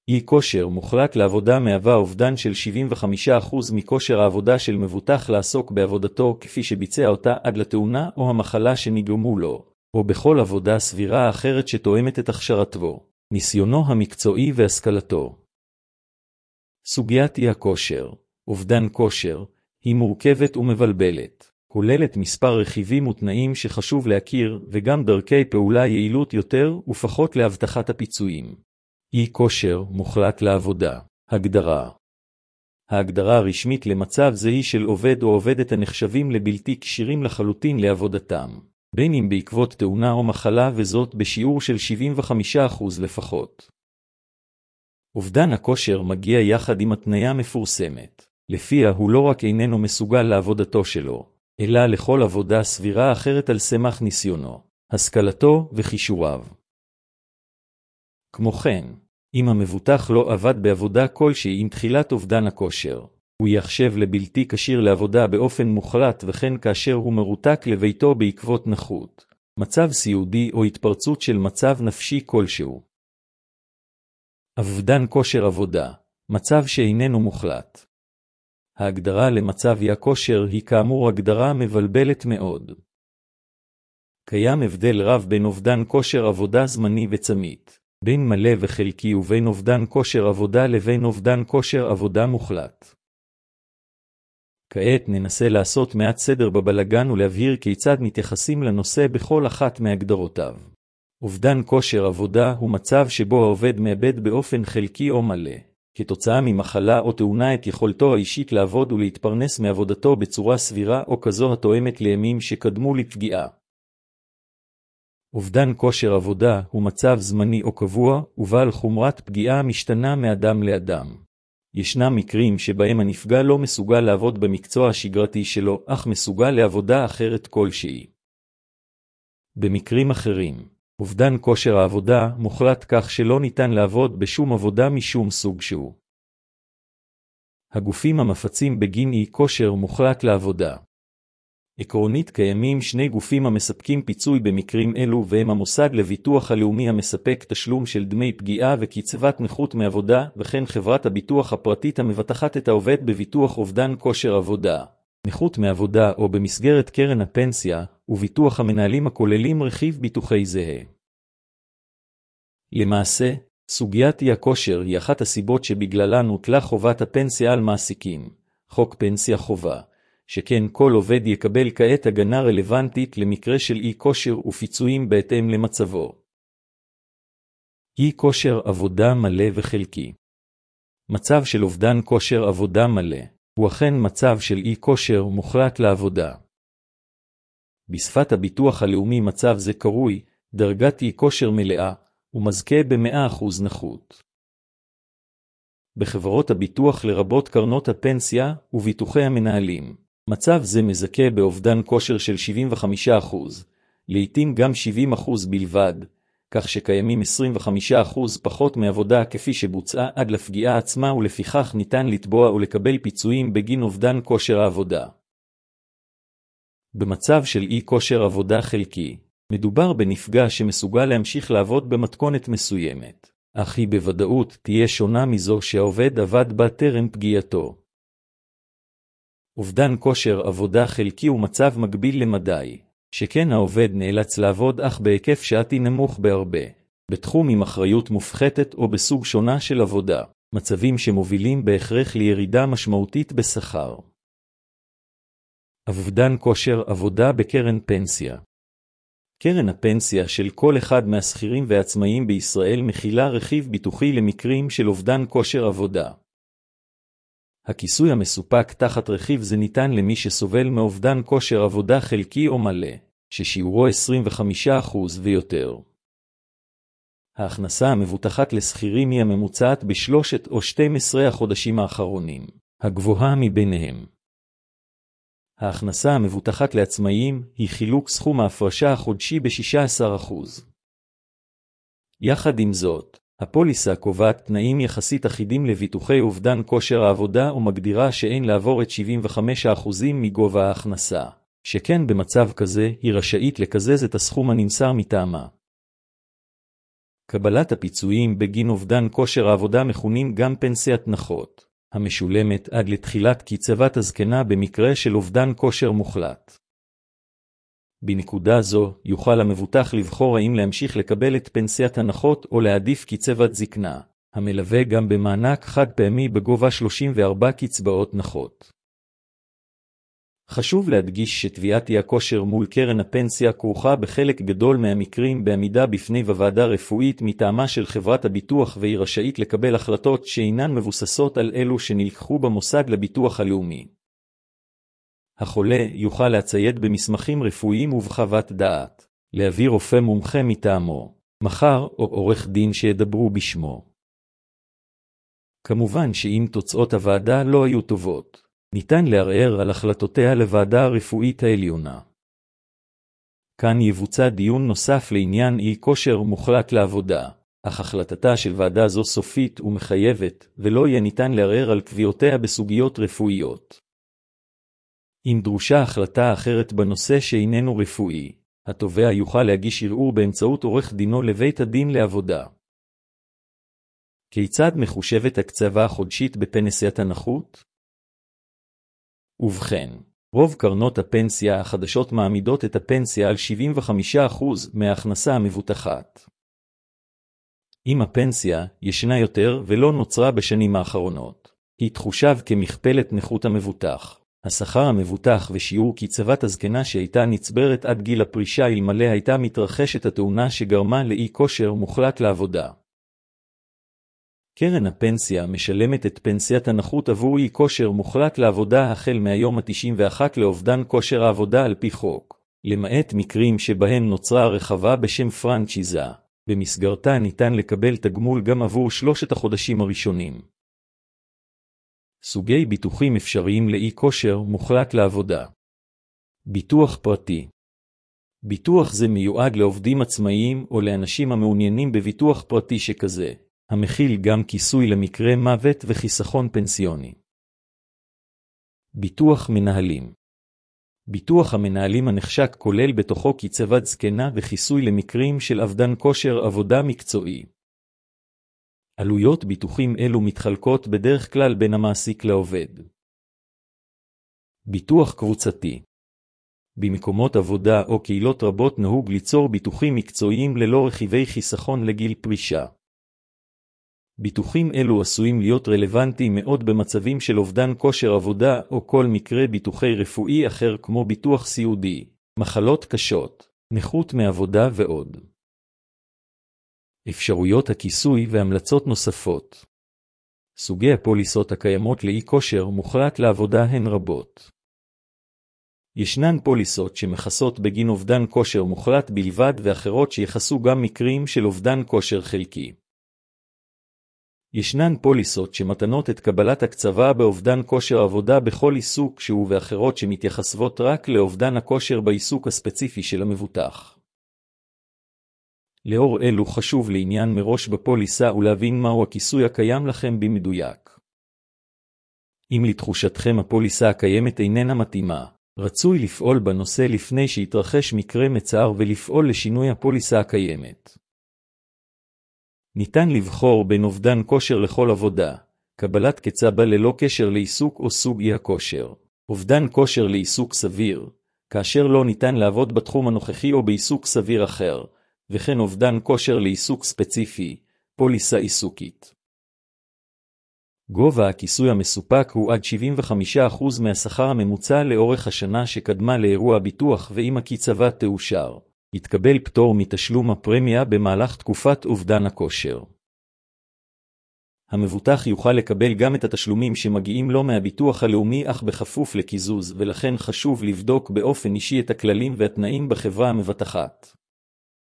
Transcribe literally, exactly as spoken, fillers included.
אי כושר מוחלט לעבודה מהווה אובדן של שבעים וחמישה אחוז מכושר העבודה של מבוטח לעסוק בעבודתו כפי שביצע אותה עד לתאונה או המחלה שנגרמו לו, או בכל עבודה סבירה אחרת שתואמת את הכשרתו, ניסיונו המקצועי והשכלתו. סוגיית אי הכושר, אובדן כושר, היא מורכבת ומבלבלת, כוללת מספר רכיבים ותנאים שחשוב להכיר וגם דרכי פעולה יעילות יותר ופחות להבטחת הפיצויים. אי כושר מוחלט לעבודה. הגדרה. ההגדרה הרשמית למצב זה היא של עובד או עובדת הנחשבים לבלתי כשירים לחלוטין לעבודתם, בין אם בעקבות תאונה או מחלה וזאת בשיעור של שבעים וחמישה אחוז לפחות. אובדן הכושר מגיע יחד עם התניה מפורסמת, לפיה הוא לא רק איננו מסוגל לעבודתו שלו, אלא לכל עבודה סבירה אחרת על סמך ניסיונו, השכלתו וכישוריו. כמו כן, אם המבוטח לא עבד בעבודה כלשהי עם תחילת אובדן הכושר, הוא יחשב לבלתי כשיר לעבודה באופן מוחלט וכן כאשר הוא מרותק לביתו בעקבות נכות, מצב סיעודי או התפרצות של מצב נפשי כלשהו. אובדן כושר עבודה, מצב שאיננו מוחלט. ההגדרה למצב אי הכושר היא כאמור הגדרה מבלבלת מאוד. קיים הבדל רב בין אובדן כושר עבודה זמני וצמית, בין מלא וחלקי ובין אובדן כושר עבודה לבין אובדן כושר עבודה מוחלט. כעת ננסה לעשות מעט סדר בבלגן ולהבהיר כיצד מתייחסים לנושא בכל אחת מהגדרותיו. אובדן כושר עבודה הוא מצב שבו העובד מאבד באופן חלקי או מלא, כתוצאה ממחלה או תאונה את יכולתו האישית לעבוד ולהתפרנס מעבודתו בצורה סבירה או כזו התואמת לימים שקדמו לפגיעה. אובדן כושר עבודה הוא מצב זמני או קבוע ובעל חומרת פגיעה משתנה מאדם לאדם. ישנם מקרים שבהם הנפגע לא מסוגל לעבוד במקצוע השגרתי שלו, אך מסוגל לעבודה אחרת כלשהי. במקרים אחרים, אובדן כושר העבודה מוחלט כך שלא ניתן לעבוד בשום עבודה משום סוג שהוא. הגופים המפצים בגין אי כושר מוחלט לעבודה. עקרונית קיימים שני גופים המספקים פיצוי במקרים אלו והם המוסד לביטוח הלאומי המספק תשלום של דמי פגיעה וקצבת נכות מעבודה וכן חברת הביטוח הפרטית המבטחת את העובד בביטוח אובדן כושר עבודה, נכות מעבודה או במסגרת קרן הפנסיה וביטוח המנהלים הכוללים רכיב ביטוחי זהה. למעשה, סוגיית אי הכושר היא אחת הסיבות שבגללן הוטלה חובת הפנסיה על מעסיקים, חוק פנסיה חובה, שכן כל עובד יקבל כעת הגנה רלוונטית למקרה של אי כושר ופיצויים בהתאם למצבו. אי כושר עבודה מלא וחלקי. מצב של אובדן כושר עבודה מלא הוא אכן מצב של אי כושר מוחלט לעבודה. בשפת הביטוח הלאומי מצב זה קרוי דרגת אי כושר מלאה ומזכה ב-מאה אחוז נכות. בחברות הביטוח לרבות קרנות הפנסיה וביטוחי המנהלים, מצב זה מזכה באובדן כושר של שבעים וחמישה אחוז, לעתים גם שבעים אחוז בלבד, כך שקיימים עשרים וחמישה אחוז פחות מעבודה כפי שבוצעה עד לפגיעה עצמה ולפיכך ניתן לתבוע ולקבל פיצויים בגין אובדן כושר העבודה. במצב של אי כושר עבודה חלקי, מדובר בנפגע שמסוגל להמשיך לעבוד במתכונת מסוימת, אך היא בוודאות תהיה שונה מזו שהעובד עבד בה טרם פגיעתו. אובדן כושר עבודה חלקי הוא מצב מקביל למדי, שכן העובד נאלץ לעבוד אך בהיקף שעתי נמוך בהרבה, בתחום עם אחריות מופחתת או בסוג שונה של עבודה, מצבים שמובילים בהכרח לירידה משמעותית בשכר. אובדן כושר עבודה בקרן פנסיה. קרן הפנסיה של כל אחד מהשכירים והעצמאים בישראל מכילה רכיב ביטוחי למקרים של אובדן כושר עבודה. הכיסוי המסופק תחת רכיב זה ניתן למי שסובל מאובדן כושר עבודה חלקי או מלא, ששיעורו עשרים וחמישה אחוז ויותר. ההכנסה המבוטחת לשכירים היא הממוצעת בשלושת או שנים עשר החודשים האחרונים, הגבוהה מביניהם. ההכנסה המבוטחת לעצמאים היא חילוק סכום ההפרשה החודשי ב-שישה עשר אחוז. יחד עם זאת, הפוליסה קובעת תנאים יחסית אחידים לביטוחי אובדן כושר העבודה ומגדירה שאין לעבור את שבעים וחמישה אחוז מגובה ההכנסה, שכן במצב כזה היא רשאית לקזז את הסכום הנמסר מטעמה. קבלת הפיצויים בגין אובדן כושר העבודה מכונים גם פנסיית נכות, המשולמת עד לתחילת קצבת הזקנה במקרה של אובדן כושר מוחלט. בנקודה זו יוכל המבוטח לבחור האם להמשיך לקבל את פנסיית הנכות או להעדיף קצבת זקנה, המלווה גם במענק חד פעמי בגובה שלושים וארבע קצבאות נכות. חשוב להדגיש שתביעת אי-הכושר מול קרן הפנסיה כרוכה בחלק גדול מהמקרים בעמידה בפני ועדה רפואית מטעמה של חברת הביטוח, והיא רשאית לקבל החלטות שאינן מבוססות על אלו שנלקחו במוסד לביטוח הלאומי. החולה יוכל להצייד במסמכים רפואיים ובחוות דעת, להביא רופא מומחה מטעמו, מחר או עורך דין שידברו בשמו. כמובן שאם תוצאות הוועדה לא היו טובות, ניתן לערער על החלטותיה לוועדה הרפואית העליונה. כאן יבוצע דיון נוסף לעניין אי כושר מוחלט לעבודה, אך החלטתה של ועדה זו סופית ומחייבת, ולא יהיה ניתן לערער על קביעותיה בסוגיות רפואיות. אם דרושה החלטה אחרת בנושא שאיננו רפואי, התובע יוכל להגיש ערעור באמצעות עורך דינו לבית הדין לעבודה. כיצד מחושבת הקצבה החודשית בפנסיית הנכות? ובכן, רוב קרנות הפנסיה החדשות מעמידות את הפנסיה על שבעים וחמישה אחוז מההכנסה המבוטחת. אם הפנסיה ישנה יותר ולא נוצרה בשנים האחרונות, היא תחושב כמכפלת נכות המבוטח. השכר המבוטח ושיעור קצבת הזקנה שהייתה נצברת עד גיל הפרישה אלמלא הייתה מתרחשת התאונה שגרמה לאי כושר מוחלט לעבודה. קרן הפנסיה משלמת את פנסיית הנכות עבור אי כושר מוחלט לעבודה החל מהיום ה-תשעים ואחד לאובדן כושר העבודה על פי חוק, למעט מקרים שבהם נוצרה רחבה בשם פרנצ'יזה, במסגרתה ניתן לקבל תגמול גם עבור שלושת החודשים הראשונים. סוגי ביטוחים אפשריים לאי כושר מוחלט לעבודה. ביטוח פרטי. ביטוח זה מיועד לעובדים עצמאיים או לאנשים המעוניינים בביטוח פרטי שכזה, המכיל גם כיסוי למקרה מוות וחיסכון פנסיוני. ביטוח מנהלים. ביטוח המנהלים הנחשק כולל בתוכו קצבת זקנה וכיסוי למקרים של אובדן כושר עבודה מקצועי. עלויות ביטוחים אלו מתחלקות בדרך כלל בין המעסיק לעובד. ביטוח קבוצתי. במקומות עבודה או קהילות רבות נהוג ליצור ביטוחים מקצועיים ללא רכיבי חיסכון לגיל פרישה. ביטוחים אלו עשויים להיות רלוונטיים מאוד במצבים של אובדן כושר עבודה או כל מקרה ביטוחי רפואי אחר כמו ביטוח סיעודי, מחלות קשות, נכות מעבודה ועוד. אפשרויות הכיסוי והמלצות נוספות. סוגי הפוליסות הקיימות לאי כושר מוחלט לעבודה הן רבות. ישנן פוליסות שמכסות בגין אובדן כושר מוחלט בלבד ואחרות שיחסו גם מקרים של אובדן כושר חלקי. ישנן פוליסות שמתנות את קבלת הקצבה באובדן כושר עבודה בכל עיסוק שהוא ואחרות שמתייחסות רק לאובדן הכושר בעיסוק הספציפי של המבוטח. לאור אלו חשוב לעניין מראש בפוליסה ולהבין מהו הכיסוי הקיים לכם במדויק. אם לתחושתכם הפוליסה הקיימת איננה מתאימה, רצוי לפעול בנושא לפני שיתרחש מקרה מצער ולפעול לשינוי הפוליסה הקיימת. ניתן לבחור בין אובדן כושר לכל עבודה, קבלת קצבה ללא קשר לעיסוק או סוג אי הכושר, אובדן כושר לעיסוק סביר, כאשר לא ניתן לעבוד בתחום הנוכחי או בעיסוק סביר אחר, וכן אובדן כושר לעיסוק ספציפי, פוליסה עיסוקית. גובה הכיסוי המסופק הוא עד שבעים וחמישה אחוז מהשכר הממוצע לאורך השנה שקדמה לאירוע ביטוח, ואם הקצבה תאושר, יתקבל פטור מתשלום הפרמיה במהלך תקופת אובדן הכושר. המבוטח יוכל לקבל גם את התשלומים שמגיעים לו מהביטוח הלאומי אך בכפוף לקיזוז, ולכן חשוב לבדוק באופן אישי את הכללים והתנאים בחברה המבטחת.